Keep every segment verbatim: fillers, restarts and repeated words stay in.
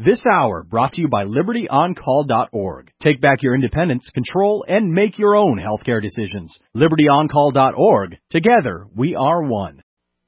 This hour brought to you by Liberty On Call dot org. Take back your independence, control, and make your own healthcare decisions. Liberty On Call dot org. Together, we are one.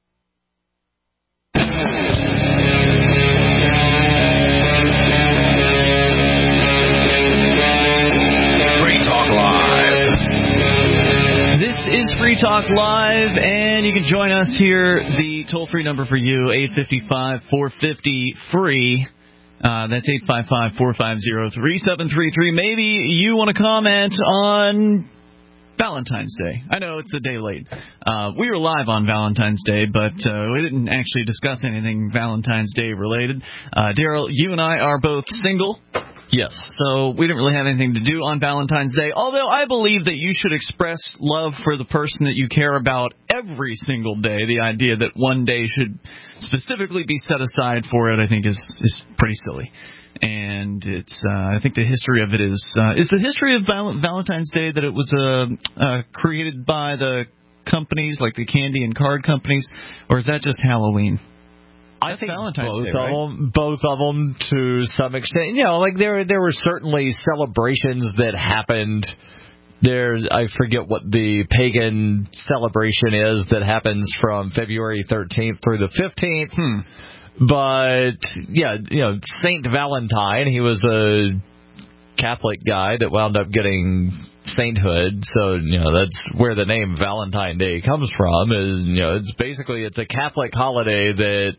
This is Free Talk Live, and you can join us here. The toll-free number for you, eight five five, four five zero, free. Uh, that's eight five five, four five zero, three seven three three. Maybe you want to comment on Valentine's Day. I know it's a day late. Uh, we were live on Valentine's Day, but uh, we didn't actually discuss anything Valentine's Day related. Uh, Daryl, you and I are both single. Yes. So we didn't really have anything to do on Valentine's Day, although I believe that you should express love for the person that you care about every single day. The idea that one day should specifically be set aside for it, I think, is, is pretty silly. And it's uh, I think the history of it is, uh, is the history of Val- Valentine's Day that it was uh, uh, created by the companies, like the candy and card companies, or is that just Halloween? I think Valentine's both Day, of right? them, both of them to some extent. You know, like there there were certainly celebrations that happened. There's I forget what the pagan celebration is that happens from February thirteenth through the fifteenth. Hmm. But yeah, you know, Saint Valentine, he was a Catholic guy that wound up getting sainthood, so you know that's where the name Valentine Day comes from. Is you know it's basically it's a Catholic holiday that,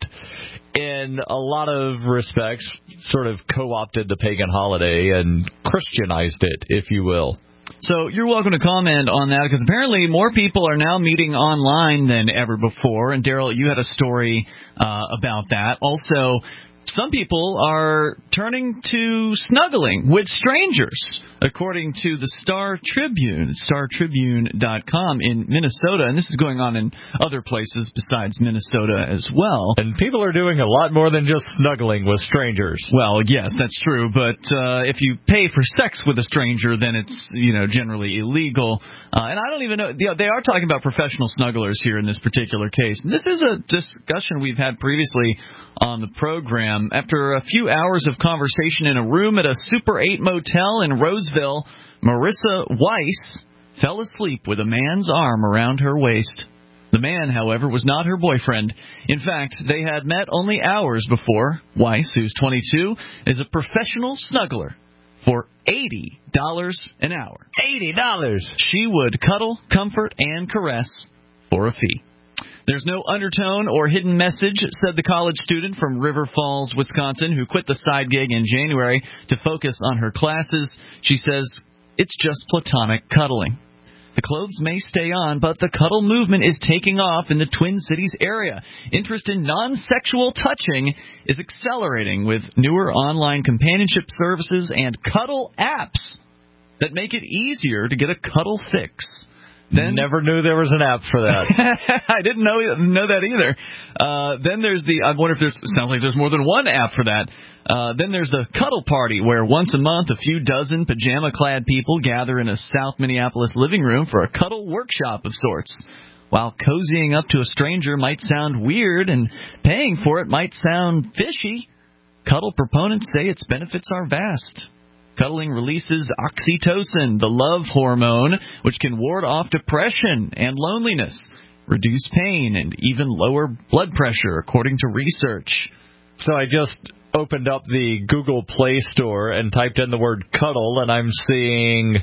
in a lot of respects, sort of co-opted the pagan holiday and Christianized it, if you will. So you're welcome to comment on that, because apparently more people are now meeting online than ever before. And Daryl, you had a story uh, about that. Also, some people are turning to snuggling with strangers, according to the Star Tribune, star tribune dot com in Minnesota. And this is going on in other places besides Minnesota as well. And people are doing a lot more than just snuggling with strangers. Well, yes, that's true. But uh, if you pay for sex with a stranger, then it's, you know, generally illegal. Uh, and I don't even know. You know, they are talking about professional snugglers here in this particular case. And this is a discussion we've had previously on the program. After a few hours of conversation in a room at a Super eight motel in Roseville, Marissa Weiss fell asleep with a man's arm around her waist. The man, however, was not her boyfriend. In fact, they had met only hours before. Weiss, who's twenty-two, is a professional snuggler for eighty dollars an hour. eighty dollars! She would cuddle, comfort, and caress for a fee. There's no undertone or hidden message, said the college student from River Falls, Wisconsin, who quit the side gig in January to focus on her classes. She says, it's just platonic cuddling. The clothes may stay on, but the cuddle movement is taking off in the Twin Cities area. Interest in non-sexual touching is accelerating with newer online companionship services and cuddle apps that make it easier to get a cuddle fix. Then, Never knew there was an app for that. I didn't know know that either. Uh, then there's the, I wonder if there's, sounds like there's more than one app for that. Uh, then there's the Cuddle Party, where once a month a few dozen pajama-clad people gather in a South Minneapolis living room for a cuddle workshop of sorts. While cozying up to a stranger might sound weird and paying for it might sound fishy, cuddle proponents say its benefits are vast. Cuddling releases oxytocin, the love hormone, which can ward off depression and loneliness, reduce pain, and even lower blood pressure, according to research. So I just opened up the Google Play Store and typed in the word cuddle, and I'm seeing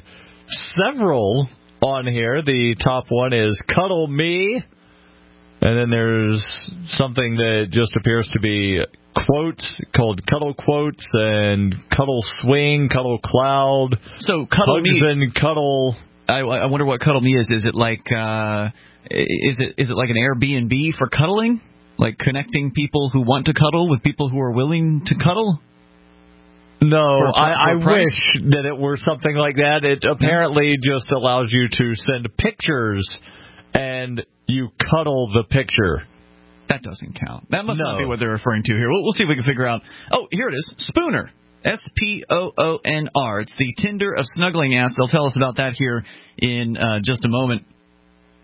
several on here. The top one is Cuddle Me, and then there's something that just appears to be quotes called Cuddle Quotes and Cuddle Swing, Cuddle Cloud. So Cuddle Hugs Me and Cuddle. I, I wonder what Cuddle Me is. Is it like uh, is it is it like an Airbnb for cuddling? Like connecting people who want to cuddle with people who are willing to cuddle? No, For, I, I for wish that it were something like that. It apparently just allows you to send pictures and you cuddle the picture. That doesn't count. That must no. not be what they're referring to here. We'll, we'll see if we can figure out. Oh, here it is. Spooner. S P O O N R. It's the Tinder of snuggling apps. They'll tell us about that here in uh, just a moment.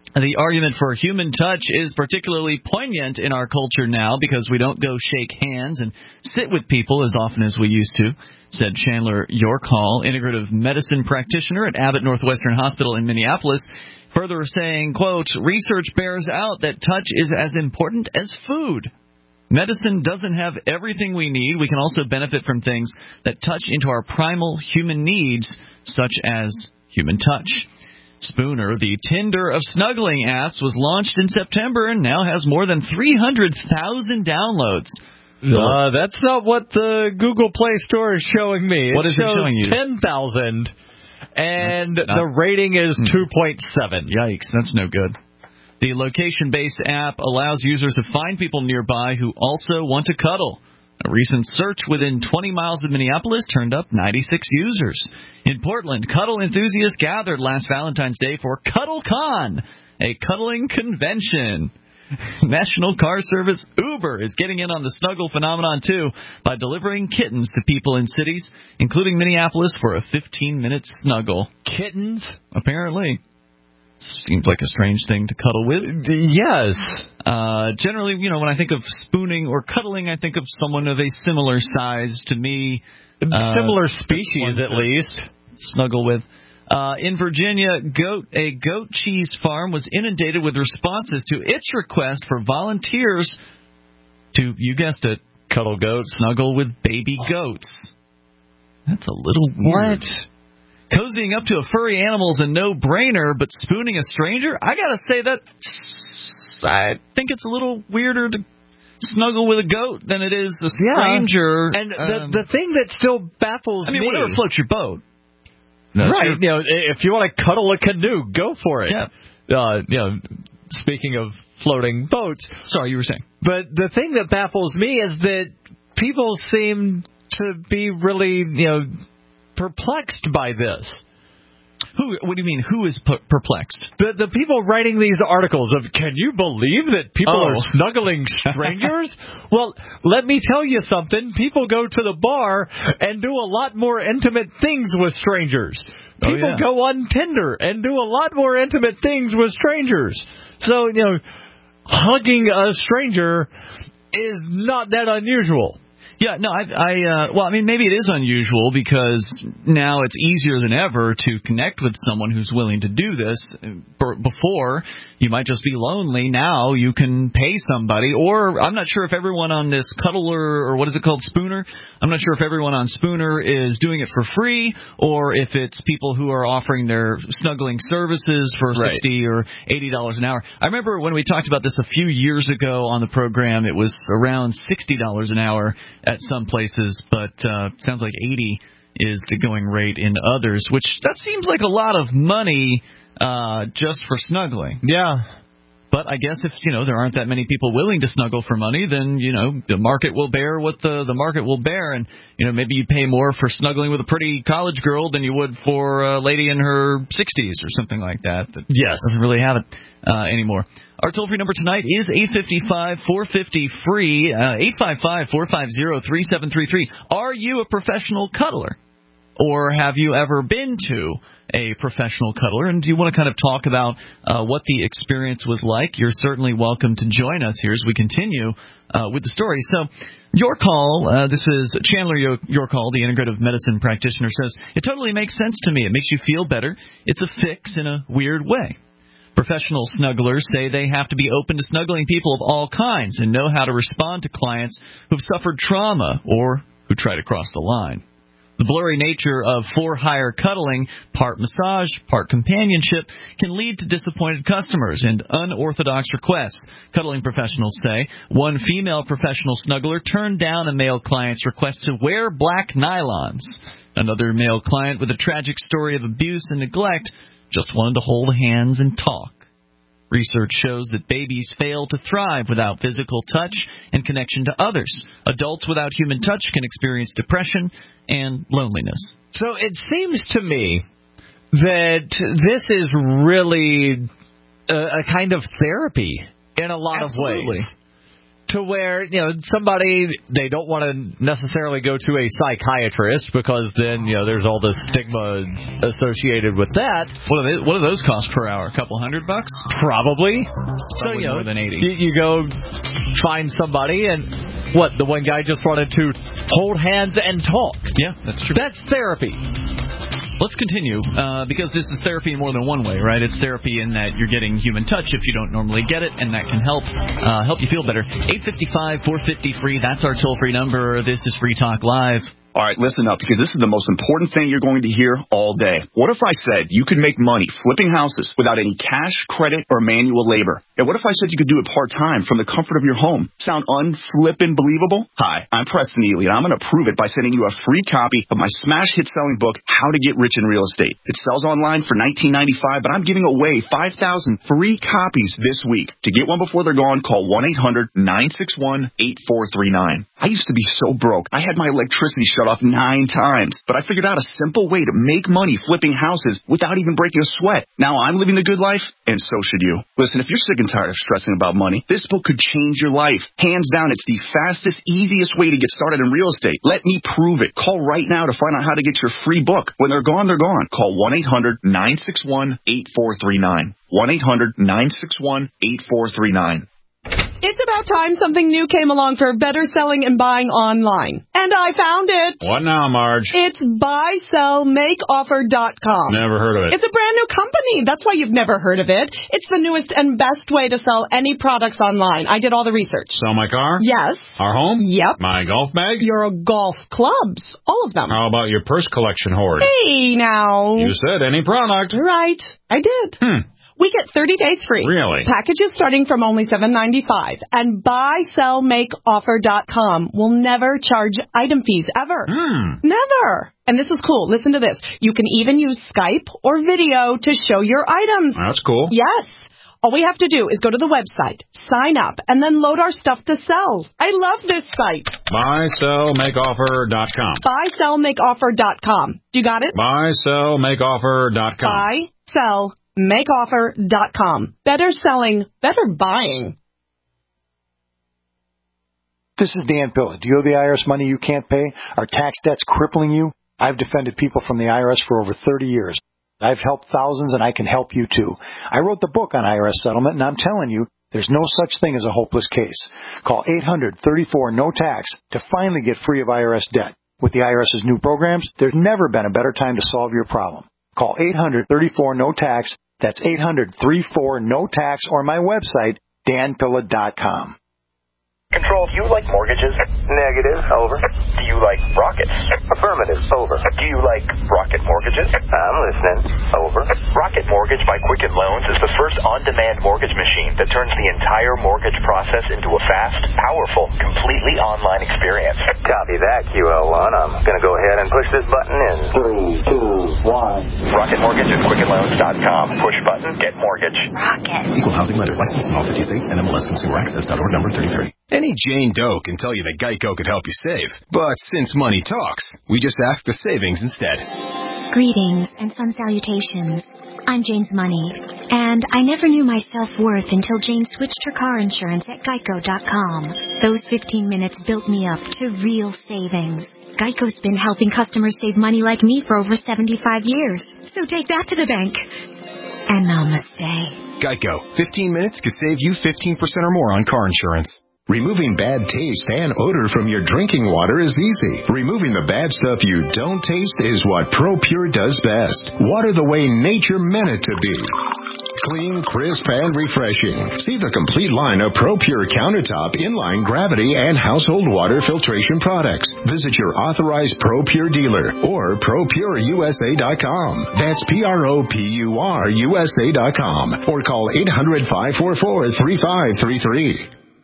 The argument for human touch is particularly poignant in our culture now because we don't go shake hands and sit with people as often as we used to, said Chandler Yorkhall, integrative medicine practitioner at Abbott Northwestern Hospital in Minneapolis, further saying, quote, research bears out that touch is as important as food. Medicine doesn't have everything we need. We can also benefit from things that touch into our primal human needs, such as human touch. Spooner, the Tinder of snuggling apps, was launched in September and now has more than three hundred thousand downloads. Uh, that's not what the Google Play Store is showing me. It what is shows it showing you? ten thousand, and not, the rating is two point seven. Yikes, that's no good. The location-based app allows users to find people nearby who also want to cuddle. A recent search within twenty miles of Minneapolis turned up ninety-six users. In Portland, cuddle enthusiasts gathered last Valentine's Day for CuddleCon, a cuddling convention. National car service Uber is getting in on the snuggle phenomenon, too, by delivering kittens to people in cities, including Minneapolis, for a fifteen-minute snuggle. Kittens? Apparently. Seems like a strange thing to cuddle with. Yes. Uh, generally, you know, when I think of spooning or cuddling, I think of someone of a similar size to me. Uh, similar species, at least. Snuggle with. Uh, in Virginia, goat a goat cheese farm was inundated with responses to its request for volunteers to, you guessed it, cuddle goats, snuggle with baby goats. That's a little weird. What? Cozying up to a furry animal is a no-brainer, but spooning a stranger? I gotta say that I think it's a little weirder to snuggle with a goat than it is a stranger. Yeah. And um, the the thing that still baffles I mean, me... whatever floats your boat. No, right. Your, you know, if you want to cuddle a canoe, go for it. Yeah. Uh, you know, speaking of floating boats... Sorry, you were saying. But the thing that baffles me is that people seem to be really, you know... perplexed by this. Who? What do you mean? Who is perplexed? The the people writing these articles of, can you believe that people oh. are snuggling strangers? Well, let me tell you something. People go to the bar and do a lot more intimate things with strangers. People oh, yeah. go on Tinder and do a lot more intimate things with strangers. So, you know, hugging a stranger is not that unusual. Yeah, no, I, I uh, well, I mean, maybe it is unusual because now it's easier than ever to connect with someone who's willing to do this. Before, you might just be lonely. Now you can pay somebody, or I'm not sure if everyone on this Cuddler, or what is it called, Spooner? I'm not sure if everyone on Spooner is doing it for free, or if it's people who are offering their snuggling services for right. sixty or eighty dollars an hour. I remember when we talked about this a few years ago on the program, it was around sixty dollars an hour at some places, but uh, sounds like eighty is the going rate in others, which that seems like a lot of money uh, just for snuggling. Yeah. But I guess if, you know, there aren't that many people willing to snuggle for money, then, you know, the market will bear what the, the market will bear. And, you know, maybe you pay more for snuggling with a pretty college girl than you would for a lady in her sixties or something like that. That yes. doesn't really have it uh, anymore. Our toll-free number tonight is eight five five, four five zero, free, uh, eight five five, four five zero, three seven three three. Are you a professional cuddler? Or have you ever been to a professional cuddler? And do you want to kind of talk about uh, what the experience was like? You're certainly welcome to join us here as we continue uh, with the story. So your call, uh, this is Chandler Your Call, the integrative medicine practitioner, says, it totally makes sense to me. It makes you feel better. It's a fix in a weird way. Professional snugglers say they have to be open to snuggling people of all kinds and know how to respond to clients who've suffered trauma or who try to cross the line. The blurry nature of for-hire cuddling, part massage, part companionship, can lead to disappointed customers and unorthodox requests, cuddling professionals say. One female professional snuggler turned down a male client's request to wear black nylons. Another male client with a tragic story of abuse and neglect just wanted to hold hands and talk. Research shows that babies fail to thrive without physical touch and connection to others. Adults without human touch can experience depression and loneliness. So it seems to me that this is really a, a kind of therapy in a lot Absolutely. of ways. to where, you know, somebody, they don't want to necessarily go to a psychiatrist because then, you know, there's all this stigma associated with that. What do, they, what do those cost per hour? A couple hundred bucks? Probably. Probably so, you know, more than eighty. You, you go find somebody, and what, the one guy just wanted to hold hands and talk. Yeah, that's true. That's therapy. Let's continue, uh, because this is therapy in more than one way, right? It's therapy in that you're getting human touch if you don't normally get it, and that can help uh, help you feel better. eight five five, four five zero, free. That's our toll-free number. This is Free Talk Live. All right, listen up, because this is the most important thing you're going to hear all day. What if I said you could make money flipping houses without any cash, credit, or manual labor? And what if I said you could do it part-time from the comfort of your home? Sound unflippin' believable? Hi, I'm Preston Ely, and I'm going to prove it by sending you a free copy of my smash hit selling book, How to Get Rich in Real Estate. It sells online for nineteen ninety-five dollars, but I'm giving away five thousand free copies this week. To get one before they're gone, call one eight hundred, nine six one, eight four three nine. I used to be so broke. I had my electricity shut off nine times, but I figured out a simple way to make money flipping houses without even breaking a sweat. Now I'm living the good life, and so should you. Listen, if you're sick and tired of stressing about money, this book could change your life. Hands down, it's the fastest, easiest way to get started in real estate. Let me prove it. Call right now to find out how to get your free book. When they're gone, they're gone. Call one eight hundred, nine six one, eight four three nine. one eight hundred, nine six one, eight four three nine. It's about time something new came along for better selling and buying online. And I found it. What now, Marge? It's buy sell make offer dot com. Never heard of it. It's a brand new company. That's why you've never heard of it. It's the newest and best way to sell any products online. I did all the research. Sell my car? Yes. Our home? Yep. My golf bag? Your golf clubs. All of them. How about your purse collection hoard? Hey, now. You said any product. Right. I did. Hmm. We get thirty days free. Really? Packages starting from only seven ninety-five. And buy sell make offer dot com will never charge item fees ever. Hmm. Never. And this is cool. Listen to this. You can even use Skype or video to show your items. That's cool. Yes. All we have to do is go to the website, sign up, and then load our stuff to sell. I love this site. buy sell make offer dot com. buy sell make offer dot com. You got it? buy sell make offer dot com. buy sell make offer dot com. Better selling, better buying. This is Dan Pilla. Do you owe the I R S money you can't pay? Are tax debts crippling you? I've defended people from the I R S for over thirty years. I've helped thousands, and I can help you too. I wrote the book on I R S settlement, and I'm telling you, there's no such thing as a hopeless case. Call eight hundred, thirty-four, no tax to finally get free of I R S debt. With the IRS's new programs, there's never been a better time to solve your problem. Call eight hundred, thirty-four, no tax. That's eight hundred, thirty-four, no tax, or my website, dan pilla dot com. Control, do you like mortgages? Negative. Over. Do you like rockets? Affirmative. Over. Do you like rocket mortgages? I'm listening. Over. Rocket Mortgage by Quicken Loans is the first on-demand mortgage machine that turns the entire mortgage process into a fast, powerful, completely online experience. Copy that, Q L one. I'm going to go ahead and push this button in. Three, two, one. Rocket Mortgage at quicken loans dot com. Push button, get mortgage. Rocket. Equal housing lender. Licensed in all fifty states. N M L S Consumer Access dot org number thirty-three. Any Jane Doe can tell you that Geico could help you save. But since money talks, we just ask the savings instead. Greetings and sun salutations. I'm Jane's Money, and I never knew my self-worth until Jane switched her car insurance at geico dot com. Those fifteen minutes built me up to real savings. Geico's been helping customers save money like me for over seventy-five years. So take that to the bank. And namaste. Geico. fifteen minutes could save you fifteen percent or more on car insurance. Removing bad taste and odor from your drinking water is easy. Removing the bad stuff you don't taste is what ProPure does best. Water the way nature meant it to be. Clean, crisp, and refreshing. See the complete line of ProPure countertop, inline, gravity, and household water filtration products. Visit your authorized ProPure dealer or pro pure u s a dot com. That's P R O P U R U S A dot com. Or call eight hundred, five four four, three five three three.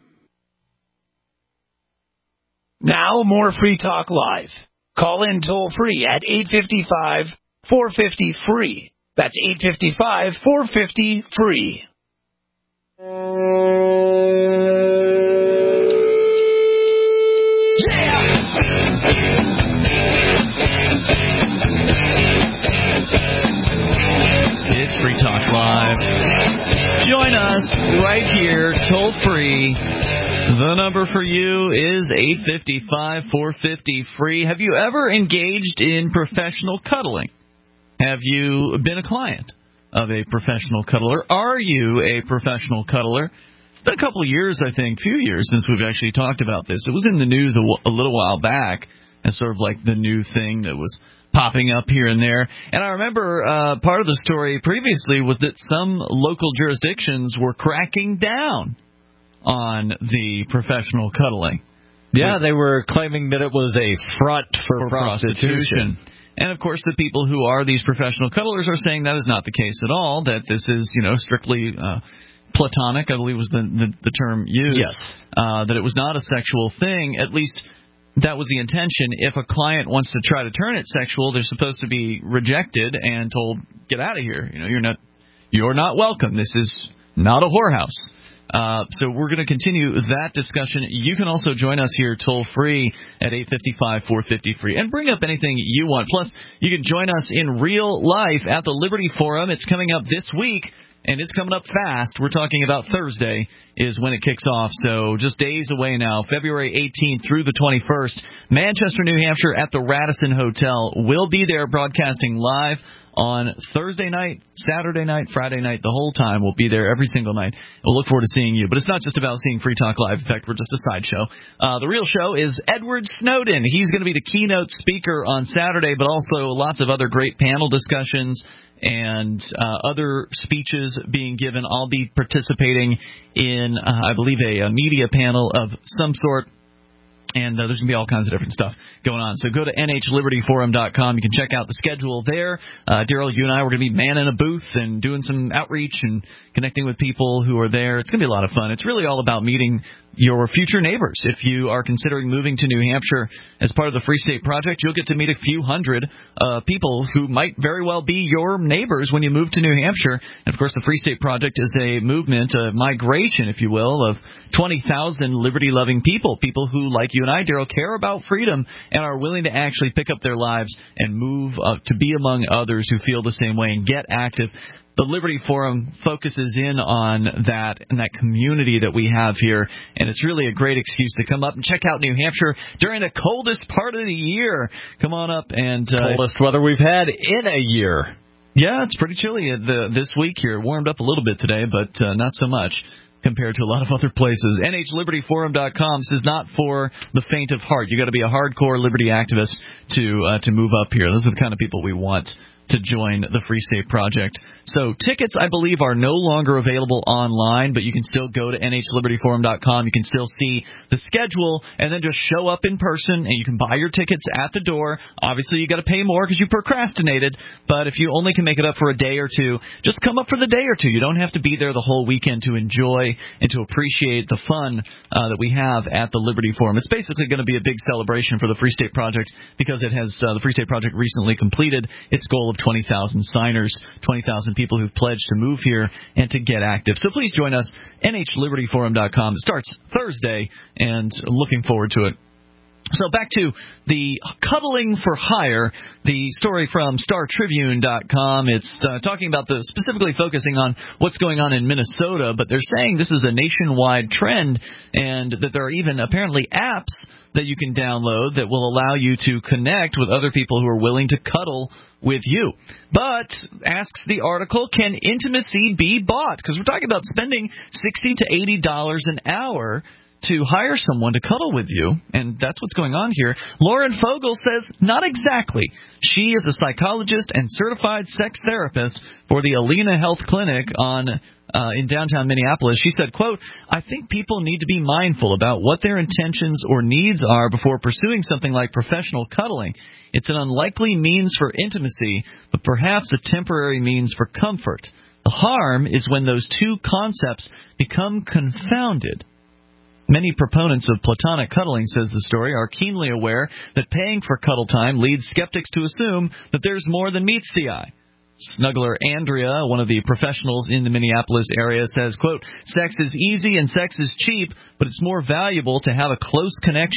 Now, more Free Talk Live. Call in toll-free at eight five five, four five zero, free. That's eight five five, four five zero, free. It's Free Talk Live. Join us right here, toll-free. The number for you is eight five five, four five zero, free. Have you ever engaged in professional cuddling? Have you been a client of a professional cuddler? Are you a professional cuddler? It's been a couple of years, I think, few years since we've actually talked about this. It was in the news a, w- a little while back as sort of like the new thing that was popping up here and there. And I remember uh, part of the story previously was that some local jurisdictions were cracking down on the professional cuddling. Yeah, they were claiming that it was a front for, for prostitution. prostitution. And, of course, the people who are these professional cuddlers are saying that is not the case at all, that this is, you know, strictly uh, platonic, I believe was the, the, the term used. Yes. Uh, that it was not a sexual thing. At least that was the intention. If a client wants to try to turn it sexual, they're supposed to be rejected and told, get out of here. You know, you're not, you're not welcome. This is not a whorehouse. Uh, so we're going to continue that discussion. You can also join us here toll-free at eight five five, four five zero, free. And bring up anything you want. Plus, you can join us in real life at the Liberty Forum. It's coming up this week, and it's coming up fast. We're talking about Thursday is when it kicks off. So just days away now, February eighteenth through the twenty-first. Manchester, New Hampshire at the Radisson Hotel. We'll be there broadcasting live on Thursday night, Saturday night, Friday night, the whole time. We'll be there every single night. We'll look forward to seeing you. But it's not just about seeing Free Talk Live. In fact, we're just a sideshow. Uh, the real show is Edward Snowden. He's going to be the keynote speaker on Saturday, but also lots of other great panel discussions and uh, other speeches being given. I'll be participating in, uh, I believe, a, a media panel of some sort. And uh, there's going to be all kinds of different stuff going on. So go to N H Liberty Forum dot com. You can check out the schedule there. Uh, Daryl, you and I, we're going to be manning a booth and doing some outreach and connecting with people who are there. It's going to be a lot of fun. It's really all about meeting your future neighbors. If you are considering moving to New Hampshire as part of the Free State Project, you'll get to meet a few hundred uh, people who might very well be your neighbors when you move to New Hampshire. And, of course, the Free State Project is a movement, a migration, if you will, of twenty thousand liberty-loving people, people who, like you and I, Daryl, care about freedom and are willing to actually pick up their lives and move uh, to be among others who feel the same way and get active. The Liberty Forum focuses in on that and that community that we have here, and it's really a great excuse to come up and check out New Hampshire during the coldest part of the year. Come on up and uh, coldest weather we've had in a year. Yeah, it's pretty chilly the, this week here. It warmed up a little bit today, but uh, not so much compared to a lot of other places. N H Liberty Forum dot com. This is not for the faint of heart. You got to be a hardcore liberty activist to uh, to move up here. Those are the kind of people we want to join the Free State Project. So tickets, I believe, are no longer available online, but you can still go to N H Liberty Forum dot com. You can still see the schedule and then just show up in person, and you can buy your tickets at the door. Obviously, you got to pay more because you procrastinated, but if you only can make it up for a day or two, just come up for the day or two. You don't have to be there the whole weekend to enjoy and to appreciate the fun uh, that we have at the Liberty Forum. It's basically going to be a big celebration for the Free State Project because it has uh, the Free State Project recently completed its goal of twenty thousand signers, twenty thousand people who've pledged to move here and to get active. So please join us, N H Liberty Forum dot com. It starts Thursday, and looking forward to it. So back to the cuddling for hire, the story from Star Tribune dot com. It's uh, talking about the specifically focusing on what's going on in Minnesota, but they're saying this is a nationwide trend and that there are even apparently apps that you can download that will allow you to connect with other people who are willing to cuddle with you. But, asks the article, can intimacy be bought? Because we're talking about spending sixty to eighty dollars an hour to hire someone to cuddle with you, and that's what's going on here. Lauren Fogel says not exactly. She is a psychologist and certified sex therapist for the Alina Health Clinic on uh, in downtown Minneapolis. She said, quote, I think people need to be mindful about what their intentions or needs are before pursuing something like professional cuddling. It's an unlikely means for intimacy, but perhaps a temporary means for comfort. The harm is when those two concepts become confounded. Many proponents of platonic cuddling, says the story, are keenly aware that paying for cuddle time leads skeptics to assume that there's more than meets the eye. Snuggler Andrea, one of the professionals in the Minneapolis area, says, quote, sex is easy and sex is cheap, but it's more valuable to have a close connection.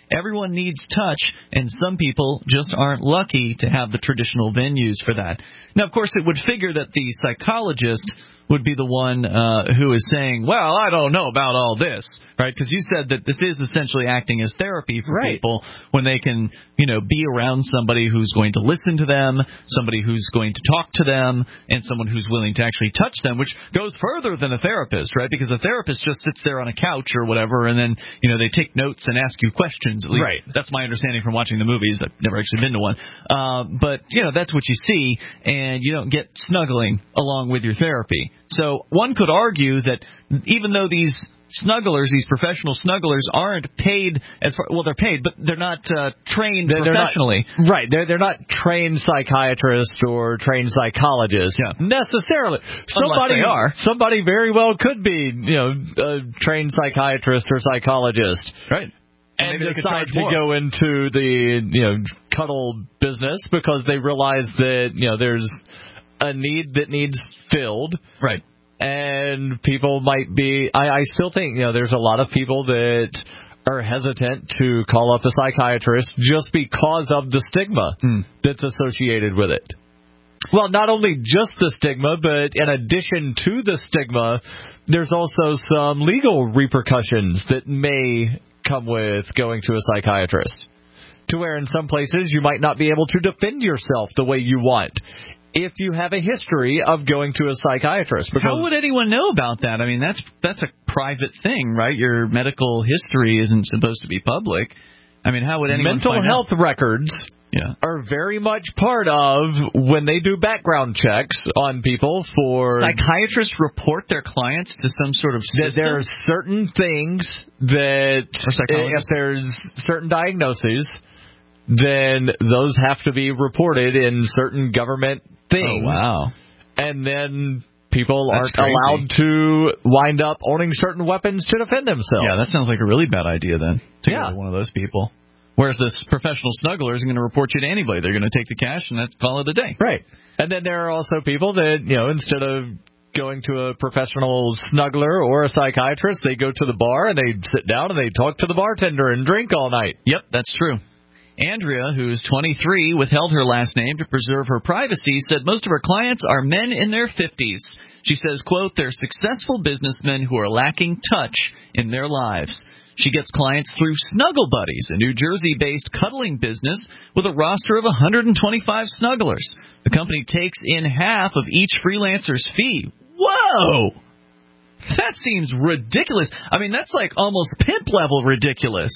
Everyone needs touch, and some people just aren't lucky to have the traditional venues for that. Now, of course, it would figure that the psychologist would be the one uh, who is saying, well, I don't know about all this, right? Because you said that this is essentially acting as therapy for right. people when they can, you know, be around somebody who's going to listen to them, somebody who's going to talk to them, and someone who's willing to actually touch them, which goes further than a therapist, right? Because a therapist just sits there on a couch or whatever, and then, you know, they take notes and ask you questions. At least right. that's my understanding from watching the movies. I've never actually been to one. Uh, but, you know, that's what you see, and you don't get snuggling along with your therapy. So one could argue that even though these snugglers, these professional snugglers, aren't paid as far, well, they're paid, but they're not uh, trained they're, professionally. They're not, right. They're they're not trained psychiatrists or trained psychologists yeah. necessarily. Somebody they are. Somebody very well could be, you know, a trained psychiatrist or psychologist. Right. And Maybe decide to go into the, you know, cuddle business because they realize that, you know, there's a need that needs filled. Right. And people might be, I, I still think, you know, there's a lot of people that are hesitant to call up a psychiatrist just because of the stigma mm. that's associated with it. Well, not only just the stigma, but in addition to the stigma, there's also some legal repercussions that may come with going to a psychiatrist. To where in some places you might not be able to defend yourself the way you want if you have a history of going to a psychiatrist. Because how would anyone know about that? I mean, that's that's a private thing, right? Your medical history isn't supposed to be public. I mean, how would anyone Mental find health out? records yeah. are very much part of when they do background checks on people for... Psychiatrists report their clients to some sort of system? There are certain things that if there's certain diagnoses, then those have to be reported in certain government things. Oh, wow. And then people That's aren't crazy. allowed to wind up owning certain weapons to defend themselves. Yeah, that sounds like a really bad idea then, to yeah. go to one of those people. Whereas this professional snuggler isn't going to report you to anybody. They're going to take the cash and that's call it a day. Right. And then there are also people that, you know, instead of going to a professional snuggler or a psychiatrist, they go to the bar and they sit down and they talk to the bartender and drink all night. Yep, that's true. Andrea, who's twenty-three, withheld her last name to preserve her privacy, said most of her clients are men in their fifties. She says, quote, they're successful businessmen who are lacking touch in their lives. She gets clients through Snuggle Buddies, a New Jersey-based cuddling business with a roster of one hundred twenty-five snugglers. The company takes in half of each freelancer's fee. Whoa! That seems ridiculous. I mean, that's like almost pimp-level ridiculous.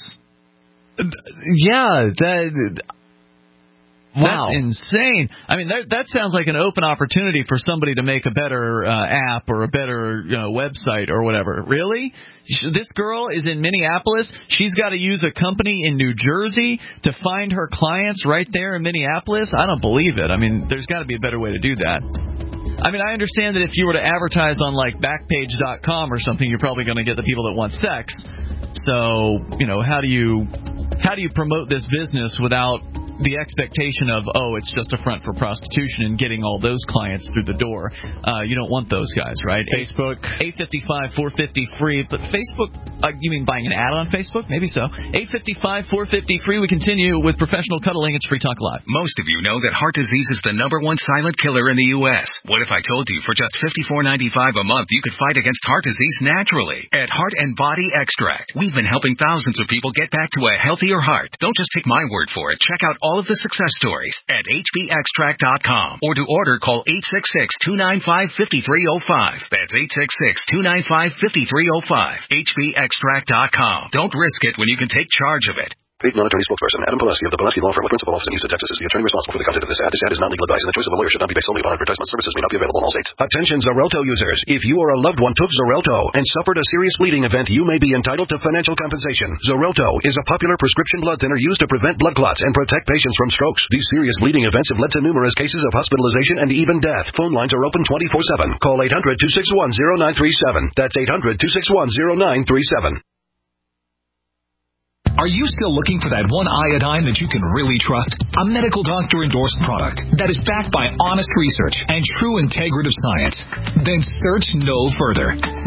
Yeah, that... Wow. That's insane. I mean, that, that sounds like an open opportunity for somebody to make a better uh, app or a better you know, website or whatever. Really? This girl is in Minneapolis. She's got to use a company in New Jersey to find her clients right there in Minneapolis? I don't believe it. I mean, there's got to be a better way to do that. I mean, I understand that if you were to advertise on, like, Backpage dot com or something, you're probably going to get the people that want sex. So, you know, how do you how do you promote this business without the expectation of, oh, it's just a front for prostitution and getting all those clients through the door? Uh, you don't want those guys, right? Facebook. eight fifty-five, four fifty free. But Facebook, uh, you mean buying an ad on Facebook? Maybe so. eight fifty-five, four fifty free. We continue with Professional Cuddling. It's Free Talk Live. Most of you know that heart disease is the number one silent killer in the U S What if I told you for just fifty-four ninety-five a month you could fight against heart disease naturally? At Heart and Body Extract, we've been helping thousands of people get back to a healthier heart. Don't just take my word for it. Check out all of the success stories at H B extract dot com. Or to order, call eight six six, two nine five, five three zero five. That's eight six six, two nine five, five three zero five. H B extract dot com. Don't risk it when you can take charge of it. Paid non-attorney spokesperson Adam Pulaski of the Pulaski Law Firm with principal office in Houston, Texas is the attorney responsible for the content of this ad. This ad is not legal advice and the choice of a lawyer should not be based solely upon advertisement. Services may not be available in all states. Attention Xarelto users. If you or a loved one took Xarelto and suffered a serious bleeding event, you may be entitled to financial compensation. Xarelto is a popular prescription blood thinner used to prevent blood clots and protect patients from strokes. These serious bleeding events have led to numerous cases of hospitalization and even death. Phone lines are open twenty-four seven. Call eight hundred, two six one, zero nine three seven. That's eight hundred, two six one, zero nine three seven. Are you still looking for that one iodine that you can really trust? A medical doctor endorsed product that is backed by honest research and true integrative science? Then search no further.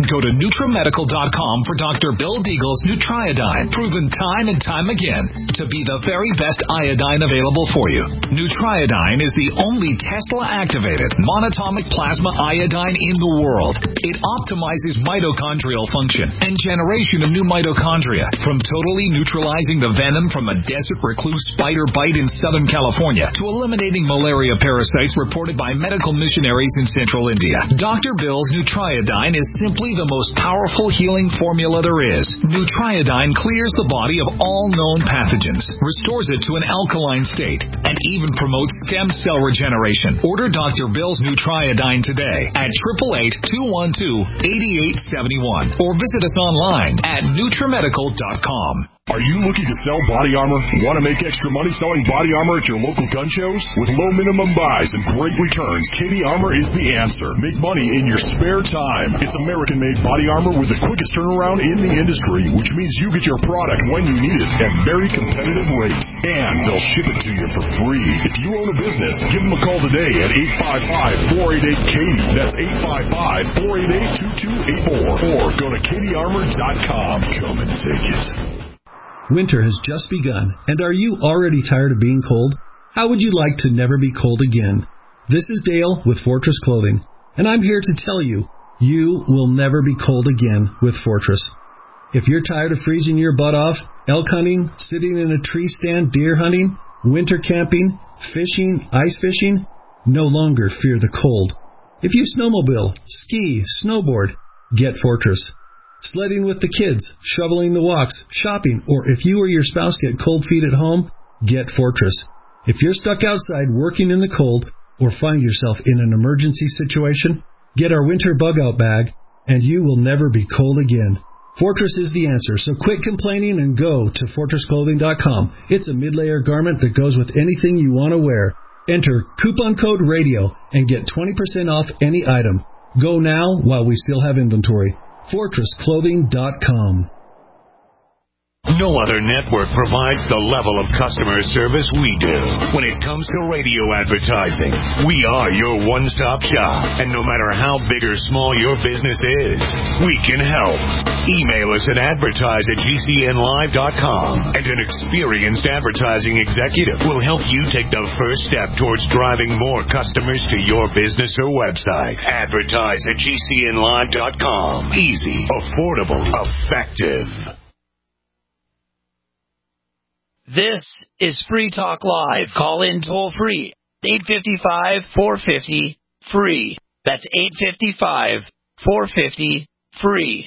Go to NutriMedical dot com for Doctor Bill Deagle's Nutriodine, proven time and time again to be the very best iodine available for you. Nutriodine is the only Tesla-activated monatomic plasma iodine in the world. It optimizes mitochondrial function and generation of new mitochondria, from totally neutralizing the venom from a desert recluse spider bite in Southern California to eliminating malaria parasites reported by medical missionaries in central India. Doctor Bill's Nutriodine is simply the most powerful healing formula there is. Nutriodine clears the body of all known pathogens, restores it to an alkaline state, and even promotes stem cell regeneration. Order Doctor Bill's Nutriodine today at eight eight eight, two one two, eight eight seven one or visit us online at NutriMedical dot com. Are you looking to sell body armor? Want to make extra money selling body armor at your local gun shows? With low minimum buys and great returns, K D Armor is the answer. Make money in your spare time. It's American-made body armor with the quickest turnaround in the industry, which means you get your product when you need it at very competitive rates. And they'll ship it to you for free. If you own a business, give them a call today at eight five five, four eight eight, K D Y. That's eight five five, four eight eight, two two eight four. Or go to K D Armor dot com. Come and take it. Winter has just begun, and are you already tired of being cold? How would you like to never be cold again? This is Dale with Fortress Clothing, and I'm here to tell you, you will never be cold again with Fortress. If you're tired of freezing your butt off, elk hunting, sitting in a tree stand, deer hunting, winter camping, fishing, ice fishing, no longer fear the cold. If you snowmobile, ski, snowboard, get Fortress. Sledding with the kids, shoveling the walks, shopping, or if you or your spouse get cold feet at home, get Fortress. If you're stuck outside working in the cold or find yourself in an emergency situation, get our winter bug-out bag, and you will never be cold again. Fortress is the answer, so quit complaining and go to Fortress Clothing dot com. It's a mid-layer garment that goes with anything you want to wear. Enter coupon code RADIO and get twenty percent off any item. Go now while we still have inventory. Fortress Clothing dot com. No other network provides the level of customer service we do. When it comes to radio advertising, we are your one-stop shop. And no matter how big or small your business is, we can help. Email us at advertise at G C N live dot com, and an experienced advertising executive will help you take the first step towards driving more customers to your business or website. Advertise at G C N live dot com. Easy, affordable, effective. This is Free Talk Live. Call in toll free. eight five five, four five zero, free. That's eight five five, four five zero, free.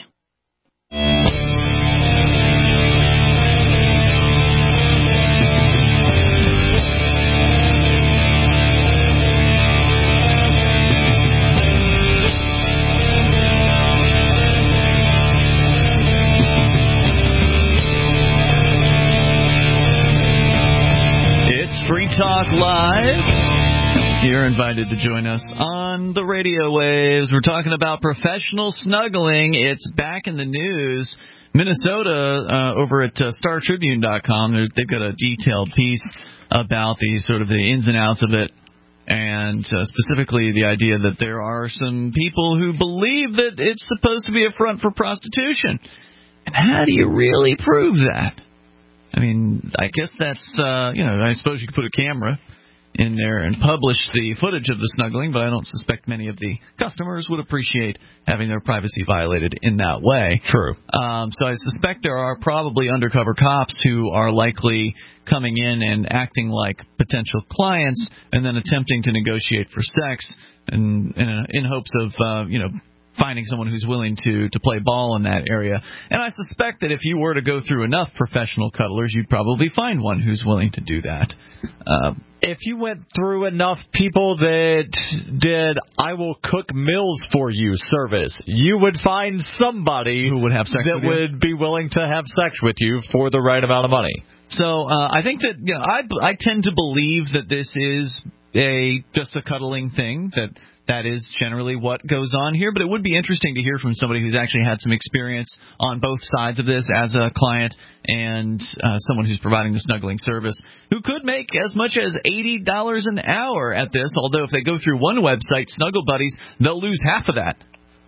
Free Talk Live. You're invited to join us on the radio waves. We're talking about professional snuggling. It's back in the news. Minnesota, uh, over at uh, Star Tribune dot com, they've got a detailed piece about the sort of the ins and outs of it, and uh, specifically the idea that there are some people who believe that it's supposed to be a front for prostitution. And how do you really prove that? I mean, I guess that's, uh, you know, I suppose you could put a camera in there and publish the footage of the snuggling, but I don't suspect many of the customers would appreciate having their privacy violated in that way. True. Um, so I suspect there are probably undercover cops who are likely coming in and acting like potential clients and then attempting to negotiate for sex and, and in hopes of, uh, you know, finding someone who's willing to, to play ball in that area. And I suspect that if you were to go through enough professional cuddlers, you'd probably find one who's willing to do that. Uh, if you went through enough people that did I will cook meals for you service, you would find somebody who would have sex that with you. would be willing to have sex with you for the right amount of money. So uh, I think that, you know, I, I tend to believe that this is a just a cuddling thing, that that is generally what goes on here, but it would be interesting to hear from somebody who's actually had some experience on both sides of this as a client and uh, someone who's providing the snuggling service, who could make as much as eighty dollars an hour at this, although if they go through one website, Snuggle Buddies, they'll lose half of that.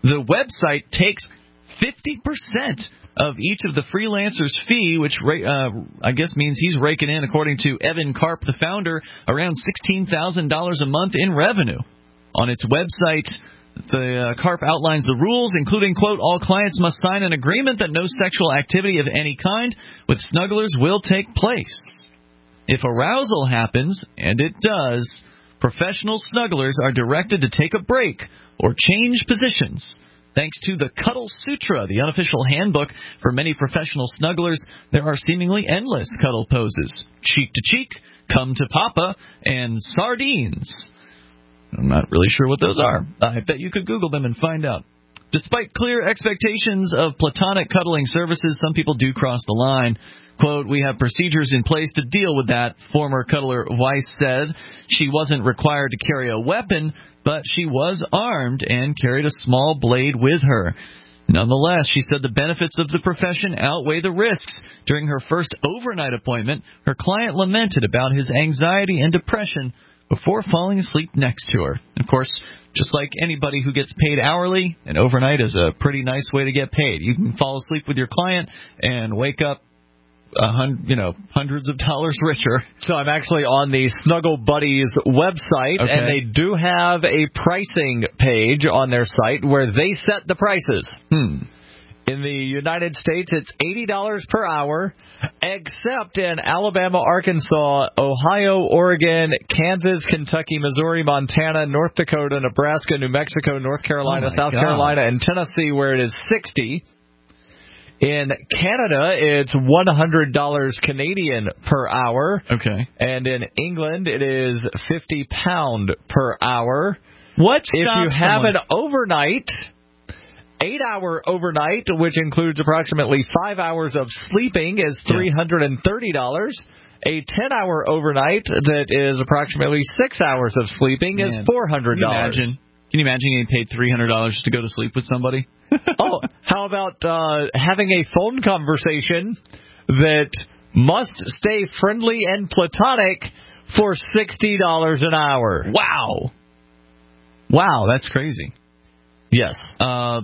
the website takes fifty percent of each of the freelancer's fee, which uh, I guess means he's raking in, according to Evan Karp, the founder, around sixteen thousand dollars a month in revenue. On its website, the uh, Karp outlines the rules, including, quote, all clients must sign an agreement that no sexual activity of any kind with snugglers will take place. If arousal happens, and it does, professional snugglers are directed to take a break or change positions. Thanks to the Cuddle Sutra, the unofficial handbook for many professional snugglers, there are seemingly endless cuddle poses. Cheek to cheek, come to papa, and sardines. I'm not really sure what those are. I bet you could Google them and find out. Despite clear expectations of platonic cuddling services, some people do cross the line. Quote, we have procedures in place to deal with that, former cuddler Weiss said. She wasn't required to carry a weapon, but she was armed and carried a small blade with her. Nonetheless, she said the benefits of the profession outweigh the risks. During her first overnight appointment, her client lamented about his anxiety and depression before falling asleep next to her. Of course, just like anybody who gets paid hourly, an overnight is a pretty nice way to get paid. You can fall asleep with your client and wake up A hun- you know, hundreds of dollars richer. So I'm actually on the Snuggle Buddies website, okay. and they do have a pricing page on their site where they set the prices. Hmm. In the United States, it's eighty dollars per hour, except in Alabama, Arkansas, Ohio, Oregon, Kansas, Kentucky, Missouri, Montana, North Dakota, Nebraska, New Mexico, North Carolina, oh South God. Carolina, and Tennessee, where it is sixty dollars. In Canada, it's one hundred dollars Canadian per hour. Okay. And in England, it is fifty pounds per hour. What? If Stop you have someone. an overnight, eight-hour overnight, which includes approximately five hours of sleeping, is three hundred thirty dollars. A ten-hour overnight that is approximately six hours of sleeping Man, is four hundred dollars. Can you imagine? Can you imagine getting paid three hundred dollars to go to sleep with somebody? Oh, how about uh, having a phone conversation that must stay friendly and platonic for sixty dollars an hour? Wow. Wow, that's crazy. Yes. Uh,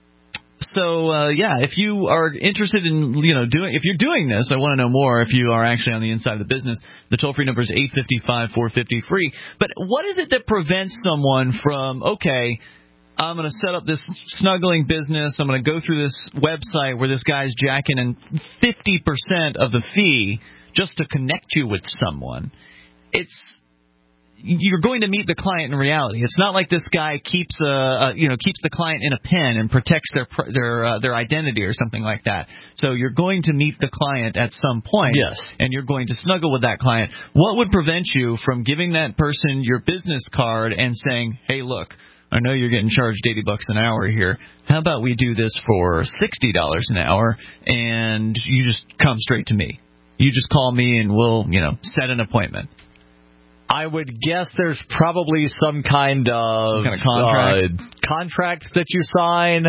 so, uh, yeah, if you are interested in, you know, doing, if you're doing this, I want to know more if you are actually on the inside of the business. The toll-free number is eight five five, four five zero, free. But what is it that prevents someone from, okay, I'm going to set up this snuggling business. I'm going to go through this website where this guy's jacking in fifty percent of the fee just to connect you with someone. It's you're going to meet the client in reality. It's not like this guy keeps a, a you know keeps the client in a pen and protects their their uh, their identity or something like that. So you're going to meet the client at some point, yes, and you're going to snuggle with that client. What would prevent you from giving that person your business card and saying, "Hey, look, I know you're getting charged eighty bucks an hour here. How about we do this for sixty dollars an hour, and you just come straight to me. You just call me, and we'll, you know, set an appointment." I would guess there's probably some kind of, some kind of contract. Uh, contract that you sign.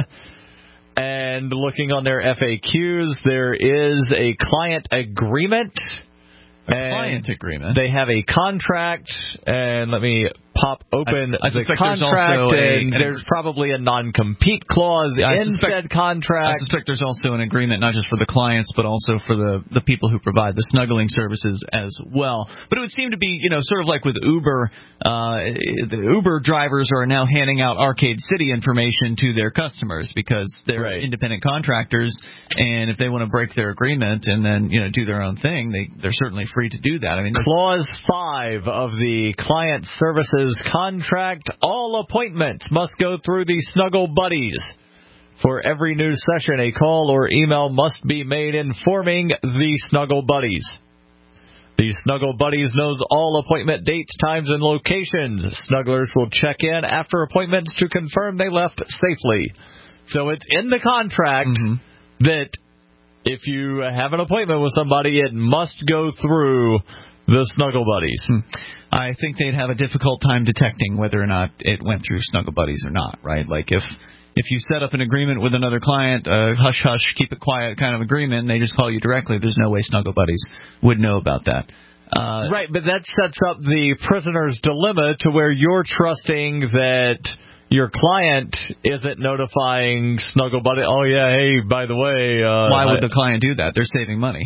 And looking on their F A Qs, there is a client agreement. A client agreement. They have a contract, and let me pop open I, I the contract, contract, a, and there's probably a non-compete clause I in suspect, said contract. I suspect there's also an agreement not just for the clients, but also for the, the people who provide the snuggling services as well. But it would seem to be, you know, sort of like with Uber, uh, the Uber drivers are now handing out Arcade City information to their customers because they're right. independent contractors, and if they want to break their agreement and then, you know, do their own thing, they, they're certainly free to do that. I mean, Clause five of the client services contract, all appointments must go through the Snuggle Buddies. For every new session, a call or email must be made informing the Snuggle Buddies. The Snuggle Buddies knows all appointment dates, times, and locations. Snugglers will check in after appointments to confirm they left safely. So it's in the contract mm-hmm. that if you have an appointment with somebody, it must go through the Snuggle Buddies. Hmm. I think they'd have a difficult time detecting whether or not it went through Snuggle Buddies or not, right? Like if if you set up an agreement with another client, a hush-hush, keep it quiet kind of agreement, and they just call you directly, there's no way Snuggle Buddies would know about that. Uh, right, but that sets up the prisoner's dilemma to where you're trusting that your client isn't notifying Snuggle Buddy, oh, yeah, hey, by the way. Uh, Why would I, the client do that? They're saving money.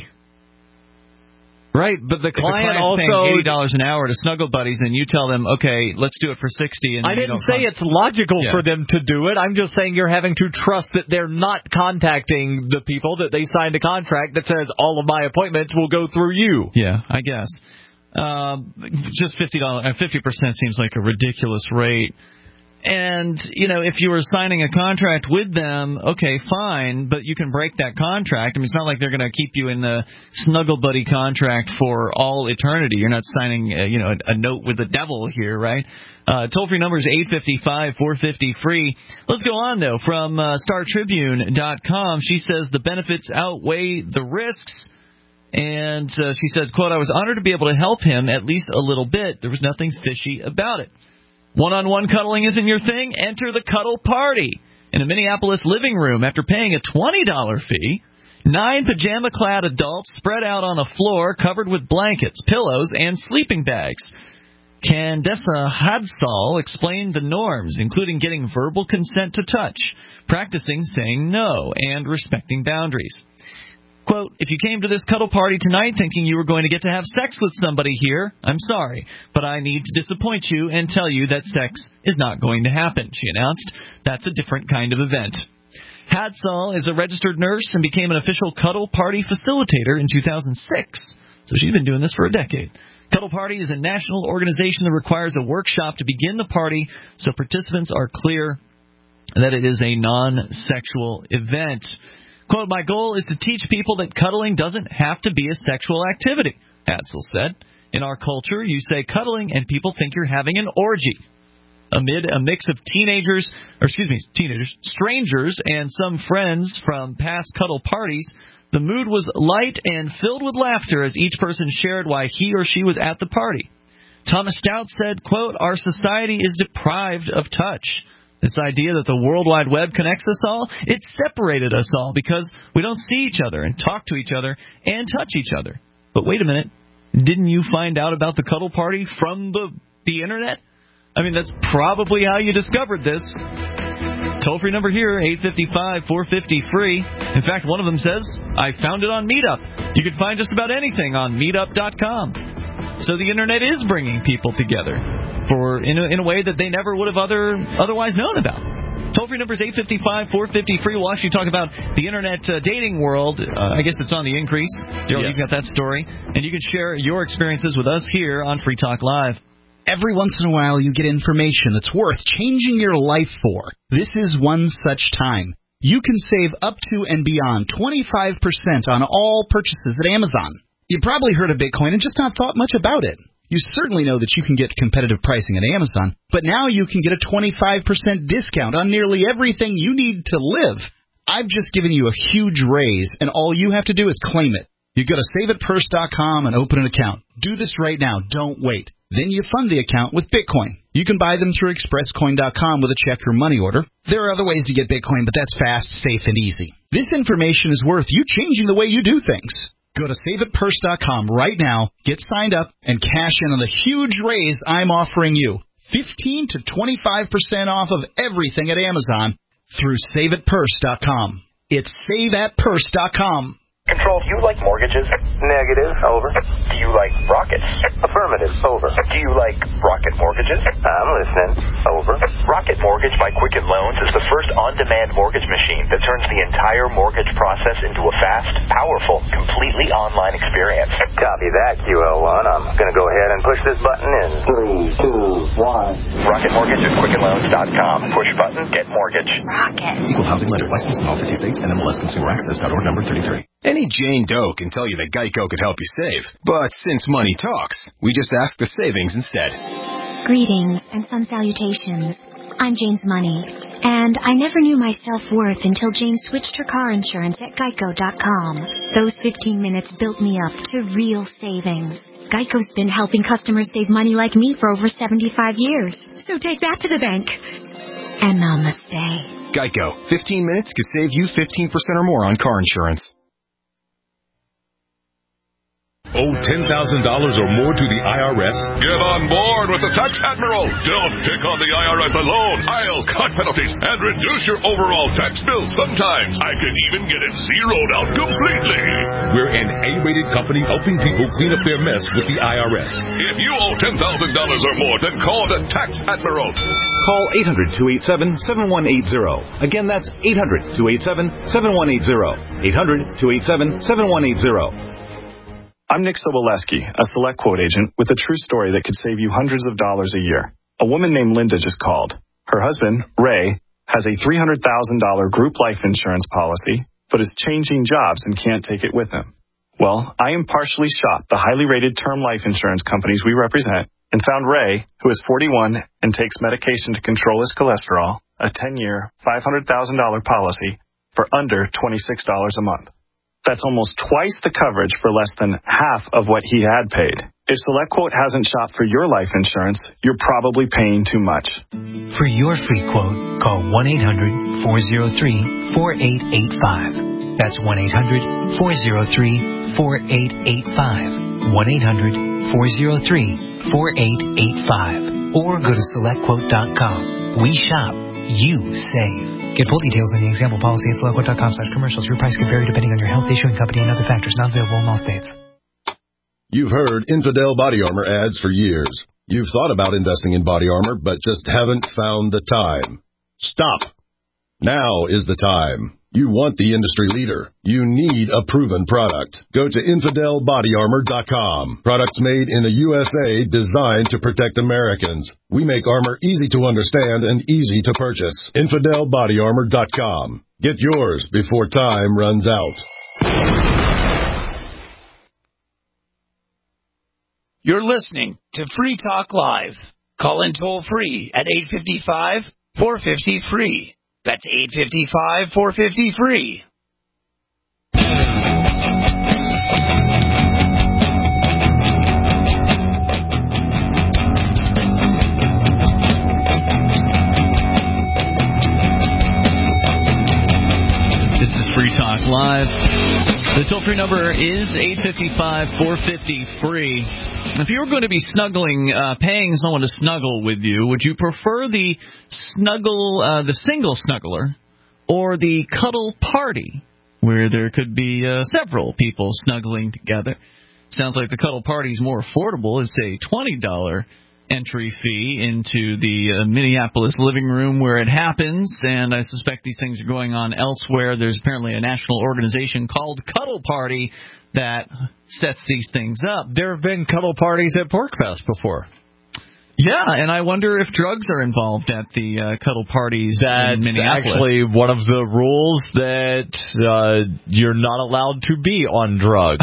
Right, but the if client the also paying eighty dollars an hour to Snuggle Buddies, and you tell them, okay, let's do it for sixty. And I you didn't don't say con- it's logical yeah. for them to do it. I'm just saying you're having to trust that they're not contacting the people that they signed a contract that says all of my appointments will go through you. Yeah, I guess. Um, just fifty dollars, fifty percent seems like a ridiculous rate. And, you know, if you were signing a contract with them, okay, fine, but you can break that contract. I mean, it's not like they're going to keep you in the Snuggle Buddy contract for all eternity. You're not signing, uh, you know, a, a note with the devil here, right? Uh, toll-free number is eight five five, four five zero, free. Let's go on, though. From uh, Star Tribune dot com, she says the benefits outweigh the risks. And uh, she said, quote, I was honored to be able to help him at least a little bit. There was nothing fishy about it. One-on-one cuddling isn't your thing? Enter the Cuddle Party. In a Minneapolis living room, after paying a twenty dollars fee, nine pajama-clad adults spread out on a floor covered with blankets, pillows, and sleeping bags. Candessa Hadsall explained the norms, including getting verbal consent to touch, practicing saying no, and respecting boundaries. Quote, if you came to this cuddle party tonight thinking you were going to get to have sex with somebody here, I'm sorry, but I need to disappoint you and tell you that sex is not going to happen, she announced. That's a different kind of event. Hadsall is a registered nurse and became an official cuddle party facilitator in two thousand six, so she's been doing this for a decade. Cuddle Party is a national organization that requires a workshop to begin the party so participants are clear that it is a non-sexual event. Quote, my goal is to teach people that cuddling doesn't have to be a sexual activity, Hadsall said. In our culture, you say cuddling and people think you're having an orgy. Amid a mix of teenagers, or excuse me, teenagers, strangers, and some friends from past cuddle parties, the mood was light and filled with laughter as each person shared why he or she was at the party. Thomas Stout said, quote, our society is deprived of touch. This idea that the World Wide Web connects us all, it separated us all because we don't see each other and talk to each other and touch each other. But wait a minute, didn't you find out about the cuddle party from the, the Internet? I mean, that's probably how you discovered this. Toll-free number here, eight five five, four five zero, free. In fact, one of them says, I found it on Meetup. You can find just about anything on meetup dot com. So the Internet is bringing people together for in a, in a way that they never would have other otherwise known about. Toll-free number is eight five five, four five zero, free. We'll actually talk about the Internet uh, dating world. Uh, I guess it's on the increase. Gerald, yes. You've got that story. And you can share your experiences with us here on Free Talk Live. Every once in a while you get information that's worth changing your life for. This is one such time. You can save up to and beyond twenty-five percent on all purchases at Amazon. You probably heard of Bitcoin and just not thought much about it. You certainly know that you can get competitive pricing at Amazon, but now you can get a twenty-five percent discount on nearly everything you need to live. I've just given you a huge raise, and all you have to do is claim it. You go to save it purse dot com and open an account. Do this right now. Don't wait. Then you fund the account with Bitcoin. You can buy them through express coin dot com with a check or money order. There are other ways to get Bitcoin, but that's fast, safe, and easy. This information is worth you changing the way you do things. Go to save it purse dot com right now, get signed up, and cash in on the huge raise I'm offering you. fifteen to twenty-five percent off of everything at Amazon through save it purse dot com. It's save at purse dot com. Control, do you like mortgages? Negative. Over. Do you like rockets? Affirmative. Over. Do you like rocket mortgages? I'm listening. Over. Rocket Mortgage by Quicken Loans is the first on-demand mortgage machine that turns the entire mortgage process into a fast, powerful, completely online experience. Copy that, Q L one. I'm going to go ahead and push this button in. Three, two, one. Rocket Mortgage at quicken loans dot com. Push button, get mortgage. Rocket. Equal housing lender licensed in all fifty states and M L S Consumer Access dot org number thirty-three. Any Jane Doe can tell you that Geico could help you save. But since money talks, we just ask the savings instead. Greetings and sun salutations. I'm Jane's Money, and I never knew my self-worth until Jane switched her car insurance at geico dot com. Those fifteen minutes built me up to real savings. Geico's been helping customers save money like me for over seventy-five years. So take that to the bank. And namaste. Geico. fifteen minutes could save you fifteen percent or more on car insurance. Oh, owe ten thousand dollars or more to the I R S? Get on board with the Tax Admiral. Don't pick on the I R S alone. I'll cut penalties and reduce your overall tax bill. Sometimes I can even get it zeroed out completely. We're an A-rated company helping people clean up their mess with the I R S. If you owe ten thousand dollars or more, then call the Tax Admiral. Call eight hundred, two eight seven, seven one eight zero. Again, that's eight hundred, two eight seven, seven one eight zero. eight hundred, two eight seven, seven one eight zero. I'm Nick Soboleski, a Select Quote agent with a true story that could save you hundreds of dollars a year. A woman named Linda just called. Her husband, Ray, has a three hundred thousand dollars group life insurance policy, but is changing jobs and can't take it with him. Well, I impartially shopped the highly rated term life insurance companies we represent and found Ray, who is forty-one and takes medication to control his cholesterol, a ten-year, five hundred thousand dollars policy for under twenty-six dollars a month. That's almost twice the coverage for less than half of what he had paid. If SelectQuote hasn't shopped for your life insurance, you're probably paying too much. For your free quote, call one eight hundred, four oh three, four eight eight five. That's one eight hundred, four oh three, four eight eight five. one eight hundred, four oh three, four eight eight five. Or go to select quote dot com. We shop, you save. Get full details in the example policy at select quote dot com slash commercials. Your price can vary depending on your health, issuing company, and other factors. Not available in all states. You've heard Infidel Body Armor ads for years. You've thought about investing in body armor, but just haven't found the time. Stop. Now is the time. You want the industry leader. You need a proven product. Go to infidel body armor dot com. Products made in the U S A designed to protect Americans. We make armor easy to understand and easy to purchase. infidel body armor dot com. Get yours before time runs out. You're listening to Free Talk Live. Call in toll free at eight five five, four five zero, free. That's eight five five, four five zero, free. This is Free Talk Live. The toll-free number is eight five five, four five zero, free. If you were going to be snuggling, uh, paying someone to snuggle with you, would you prefer the snuggle, uh, the single snuggler, or the cuddle party, where there could be uh, several people snuggling together? Sounds like the cuddle party is more affordable. It's a twenty dollars entry fee into the uh, Minneapolis living room where it happens, and I suspect these things are going on elsewhere. There's apparently a national organization called Cuddle Party that sets these things up. There have been cuddle parties at PorcFest before. Yeah, and I wonder if drugs are involved at the uh, cuddle parties That's in Minneapolis. actually one of the rules that uh, you're not allowed to be on drugs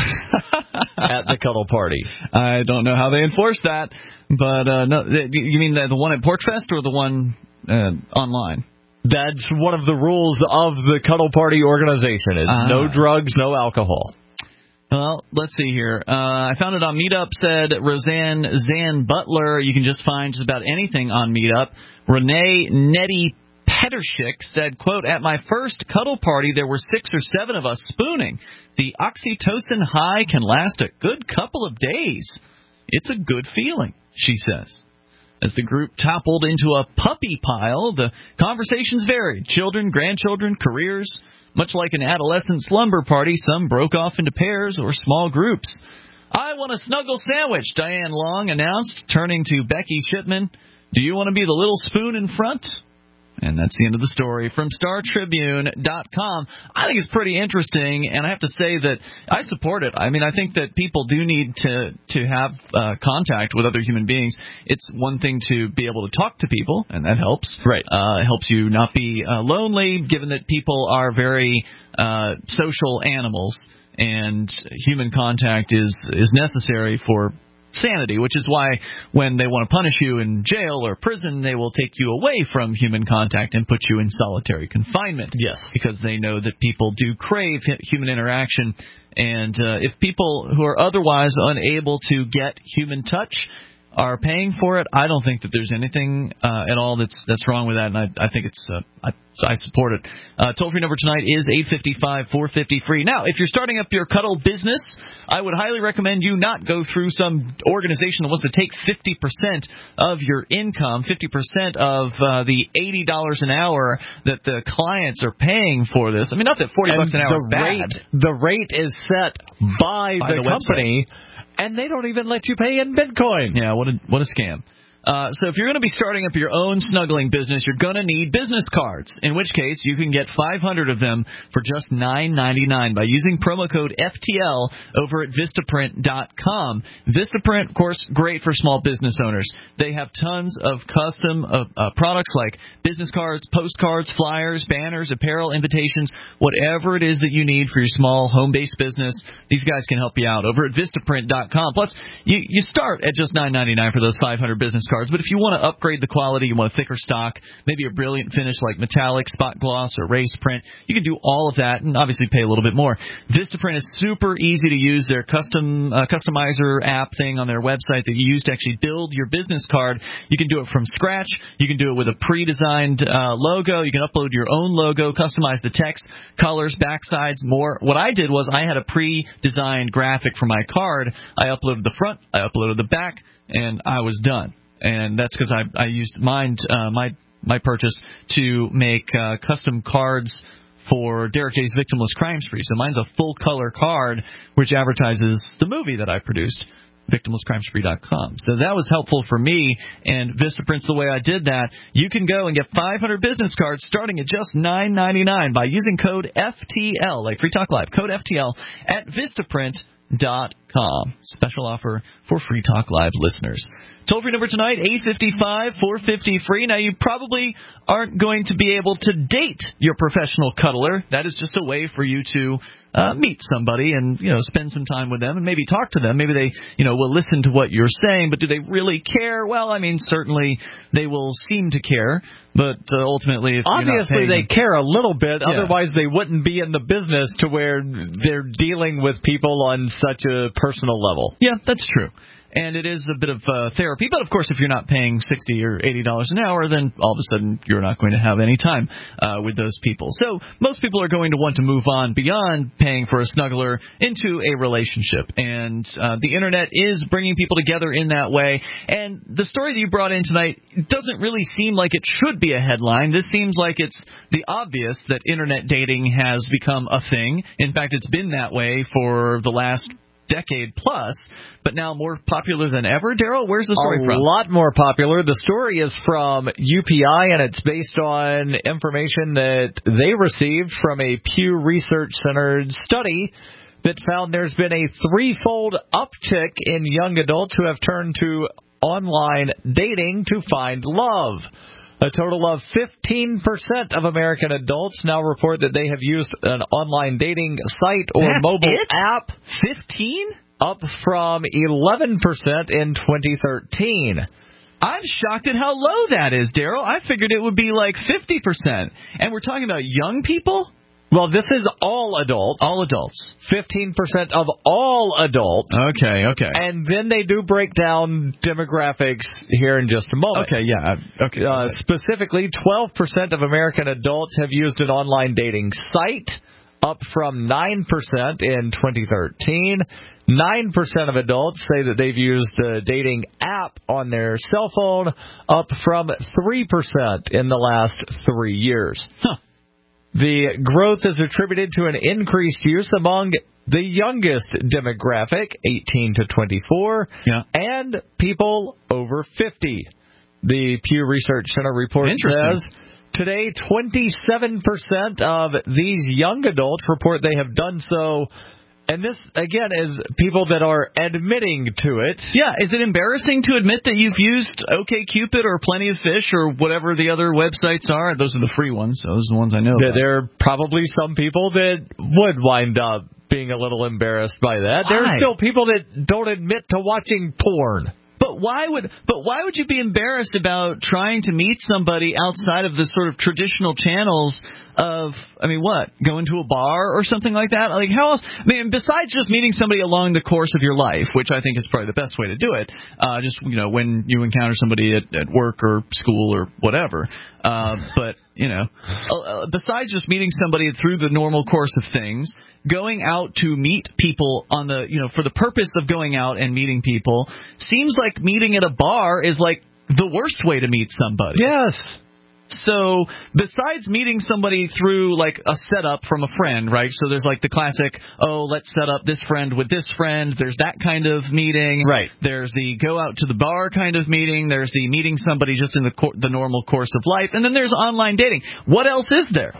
at the cuddle party. I don't know how they enforce that, but uh, no, you mean the, the one at PorcFest or the one uh, online? That's one of the rules of the cuddle party organization is Ah. no drugs, no alcohol. Well, let's see here. Uh, I found it on Meetup, said Roseanne Zan Butler. You can just find just about anything on Meetup. Renee Nettie Petershik said, quote, at my first cuddle party, there were six or seven of us spooning. The oxytocin high can last a good couple of days. It's a good feeling, she says. As the group toppled into a puppy pile, the conversations varied. Children, grandchildren, careers. Much like an adolescent slumber party, some broke off into pairs or small groups. I want a snuggle sandwich, Diane Long announced, turning to Becky Shipman. Do you want to be the little spoon in front? And that's the end of the story from Star Tribune dot com. I think it's pretty interesting, and I have to say that I support it. I mean, I think that people do need to to have uh, contact with other human beings. It's one thing to be able to talk to people, and that helps. Right. Uh, it helps you not be uh, lonely, given that people are very uh, social animals, and human contact is is necessary for sanity, which is why when they want to punish you in jail or prison, they will take you away from human contact and put you in solitary confinement. Yes. Because they know that people do crave human interaction. And uh, if people who are otherwise unable to get human touch are paying for it, I don't think that there's anything uh, at all that's that's wrong with that, and I, I think it's uh, I, I support it. Uh, toll-free number tonight is eight five five, four five zero, free. Now, if you're starting up your cuddle business, I would highly recommend you not go through some organization that wants to take fifty percent of your income, fifty percent of uh, the eighty dollars an hour that the clients are paying for this. I mean, not that forty and bucks an hour the is bad. Rate, the rate is set by, by the, the company. And they don't even let you pay in Bitcoin. Yeah, what a what a scam. Uh, so if you're going to be starting up your own snuggling business, you're going to need business cards, in which case you can get five hundred of them for just nine ninety-nine by using promo code F T L over at Vistaprint dot com. Vistaprint, of course, great for small business owners. They have tons of custom uh, uh, products like business cards, postcards, flyers, banners, apparel, invitations, whatever it is that you need for your small home-based business. These guys can help you out over at Vistaprint dot com. Plus, you, you start at just nine ninety-nine for those five hundred business cards. But if you want to upgrade the quality, you want a thicker stock, maybe a brilliant finish like metallic, spot gloss, or race print, you can do all of that and obviously pay a little bit more. Vistaprint is super easy to use. Their custom uh, customizer app thing on their website that you use to actually build your business card. You can do it from scratch. You can do it with a pre-designed uh, logo. You can upload your own logo, customize the text, colors, backsides, more. What I did was I had a pre-designed graphic for my card. I uploaded the front, I uploaded the back, and I was done. And that's because I, I used mine, uh, my my purchase to make uh, custom cards for Derek J's Victimless Crime Spree. So mine's a full-color card which advertises the movie that I produced, Victimless Crime Spree dot com. So that was helpful for me, and Vistaprint's the way I did that. You can go and get five hundred business cards starting at just nine ninety-nine by using code F T L, like Free Talk Live, code F T L at Vistaprint dot com. Special offer for Free Talk Live listeners. Toll-free number tonight, eight five five, four five zero, free. Now, you probably aren't going to be able to date your professional cuddler. That is just a way for you to uh, meet somebody and, you know, spend some time with them and maybe talk to them. Maybe they, you know, will listen to what you're saying, but do they really care? Well, I mean, certainly they will seem to care, but uh, ultimately, if obviously you're not they them, care a little bit. Yeah. Otherwise, they wouldn't be in the business to where they're dealing with people on such a personal level. Yeah, that's true. And it is a bit of uh, therapy. But, of course, if you're not paying sixty dollars or eighty dollars an hour, then all of a sudden you're not going to have any time uh, with those people. So most people are going to want to move on beyond paying for a snuggler into a relationship. And uh, the Internet is bringing people together in that way. And the story that you brought in tonight doesn't really seem like it should be a headline. This seems like it's the obvious that Internet dating has become a thing. In fact, it's been that way for the last decade plus, but now more popular than ever. Daryl, where's the story a from? A lot more popular. The story is from U P I, and it's based on information that they received from a Pew Research Center study that found there's been a threefold uptick in young adults who have turned to online dating to find love. A total of fifteen percent of American adults now report that they have used an online dating site or That's mobile it? app. fifteen? Up from eleven percent in twenty thirteen. I'm shocked at how low that is, Daryl. I figured it would be like fifty percent. And we're talking about young people? Well, this is all adults. All adults. fifteen percent of all adults. Okay, okay. And then they do break down demographics here in just a moment. Okay, yeah. Okay. Uh, specifically, twelve percent of American adults have used an online dating site, up from nine percent in twenty thirteen. nine percent of adults say that they've used a dating app on their cell phone, up from three percent in the last three years. Huh. The growth is attributed to an increased use among the youngest demographic, eighteen to twenty-four, yeah. and people over fifty. The Pew Research Center report says today twenty-seven percent of these young adults report they have done so. And this, again, is people that are admitting to it. Yeah, is it embarrassing to admit that you've used OkCupid or Plenty of Fish or whatever the other websites are? Those are the free ones. Those are the ones I know about. There are probably some people that would wind up being a little embarrassed by that. Why? There are still people that don't admit to watching porn. But but why would but why would you be embarrassed about trying to meet somebody outside of the sort of traditional channels of, I mean, what, going to a bar or something like that? Like, how else? I mean, besides just meeting somebody along the course of your life, which I think is probably the best way to do it, uh, just, you know, when you encounter somebody at, at work or school or whatever. Uh, but, you know, uh, besides just meeting somebody through the normal course of things, going out to meet people on the, you know, for the purpose of going out and meeting people, seems like meeting at a bar is like the worst way to meet somebody. Yes. So besides meeting somebody through like a setup from a friend, right? So there's like the classic, oh, let's set up this friend with this friend. There's that kind of meeting. Right. There's the go out to the bar kind of meeting. There's the meeting somebody just in the cor- the normal course of life. And then there's online dating. What else is there?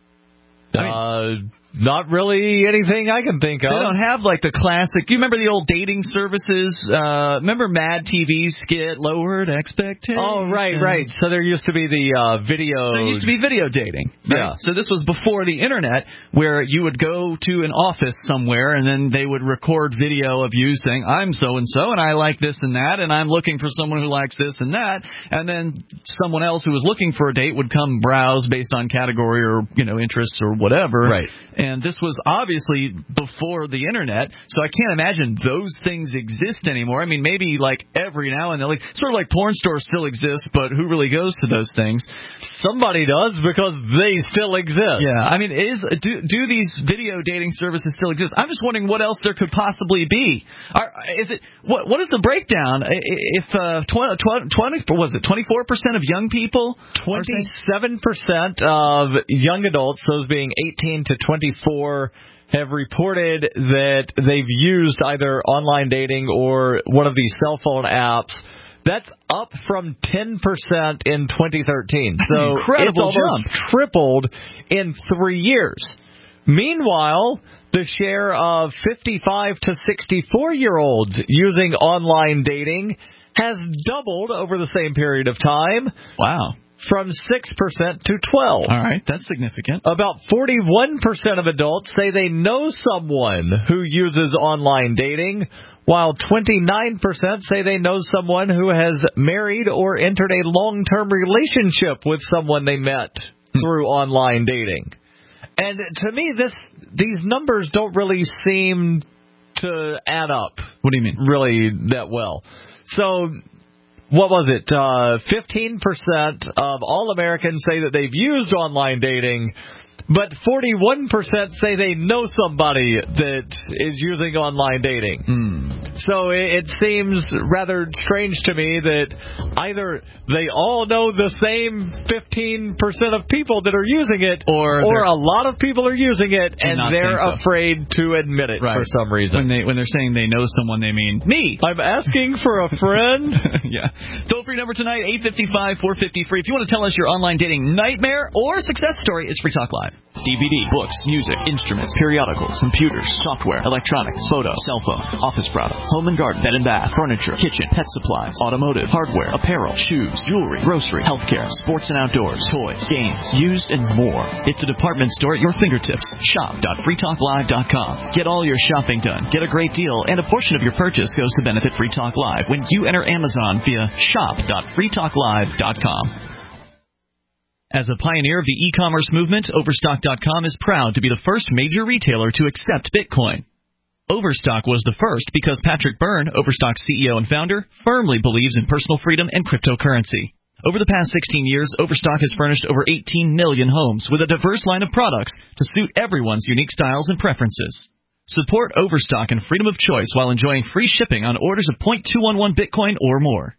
I mean, uh, not really anything I can think of. They don't have like the classic. You remember the old dating services? Uh, remember Mad T V's skit, Lowered Expectations? Oh, right, right. So there used to be the uh, video. There used to be video dating. Right? Yeah. So this was before the internet, where you would go to an office somewhere, and then they would record video of you saying, "I'm so and so, and I like this and that, and I'm looking for someone who likes this and that," and then someone else who was looking for a date would come browse based on category or, you know, interests or whatever. Right. And this was obviously before the internet, so I can't imagine those things exist anymore. I mean, maybe like every now and then, like sort of like porn stores still exist, but who really goes to those things? Somebody does, because they still exist. Yeah, I mean, is do do these video dating services still exist? I'm just wondering what else there could possibly be. Are, is it what what is the breakdown? If uh, twenty, twenty was it twenty-four percent of young people? twenty-seven percent of young adults, those being eighteen to twenty-four, have reported that they've used either online dating or one of these cell phone apps. That's up from ten percent in twenty thirteen. So incredible it's almost jump. tripled in three years. Meanwhile, the share of fifty-five to sixty-four-year-olds using online dating has doubled over the same period of time. Wow. From six percent to twelve. All right, that's significant. About forty-one percent of adults say they know someone who uses online dating, while twenty-nine percent say they know someone who has married or entered a long-term relationship with someone they met through online dating. And to me, this these numbers don't really seem to add up. What do you mean? Really that well. So, what was it? Uh, fifteen percent of all Americans say that they've used online dating, but forty-one percent say they know somebody that is using online dating. Mm. So it, it seems rather strange to me that either they all know the same fifteen percent of people that are using it, or, or a lot of people are using it and, and they're so. afraid to admit it right. for some reason. When, they, when they're saying they know someone, they mean me. I'm asking for a friend. Yeah. Toll-free number tonight, eight five five, four five zero, free. If you want to tell us your online dating nightmare or success story, it's Free Talk Live. D V D, books, music, instruments, periodicals, computers, software, electronics, photo, cell phone, office products, home and garden, bed and bath, furniture, kitchen, pet supplies, automotive, hardware, apparel, shoes, jewelry, grocery, healthcare, sports and outdoors, toys, games, used, and more. It's a department store at your fingertips. shop dot free talk live dot com. Get all your shopping done, get a great deal, and a portion of your purchase goes to benefit Free Talk Live when you enter Amazon via shop dot free talk live dot com. As a pioneer of the e-commerce movement, Overstock dot com is proud to be the first major retailer to accept Bitcoin. Overstock was the first because Patrick Byrne, Overstock's C E O and founder, firmly believes in personal freedom and cryptocurrency. Over the past sixteen years, Overstock has furnished over eighteen million homes with a diverse line of products to suit everyone's unique styles and preferences. Support Overstock and freedom of choice while enjoying free shipping on orders of zero point two one one Bitcoin or more.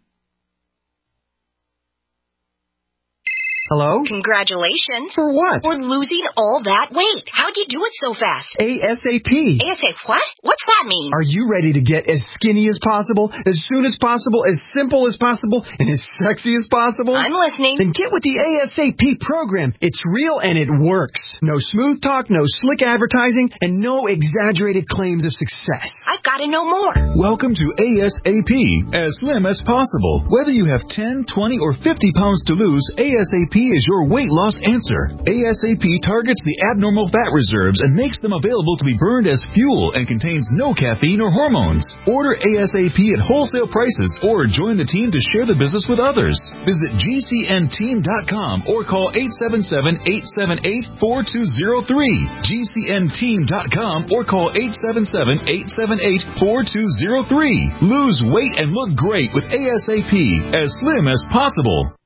Hello? Congratulations. For what? For losing all that weight. How'd you do it so fast? ASAP. ASAP what? What's that mean? Are you ready to get as skinny as possible, as soon as possible, as simple as possible, and as sexy as possible? I'm listening. Then get with the ASAP program. It's real and it works. No smooth talk, no slick advertising, and no exaggerated claims of success. I've got to know more. Welcome to ASAP. As slim as possible. Whether you have ten, twenty, or fifty pounds to lose, ASAP is your weight loss answer. ASAP targets the abnormal fat reserves and makes them available to be burned as fuel and contains no caffeine or hormones. Order ASAP at wholesale prices or join the team to share the business with others. Visit G C N team dot com or call eight seven seven, eight seven eight, four two zero three. G C N team dot com or call eight seven seven, eight seven eight, four two zero three. Lose weight and look great with ASAP, as slim as possible.